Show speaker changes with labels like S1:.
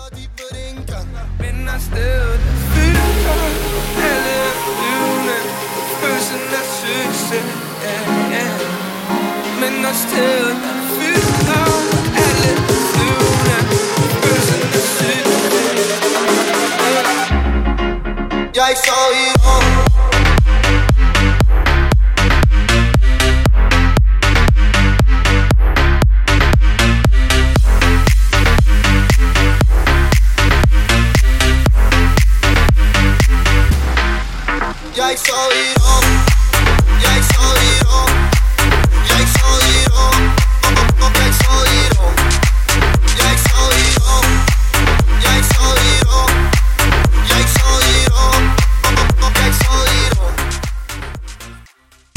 S1: Men jeg stadig fylder alle flyvende følelsen af succes, men jeg stadig fylder alle flyvende følelsen af succes. Jeg er ikke så i år. Jeg er ikke så i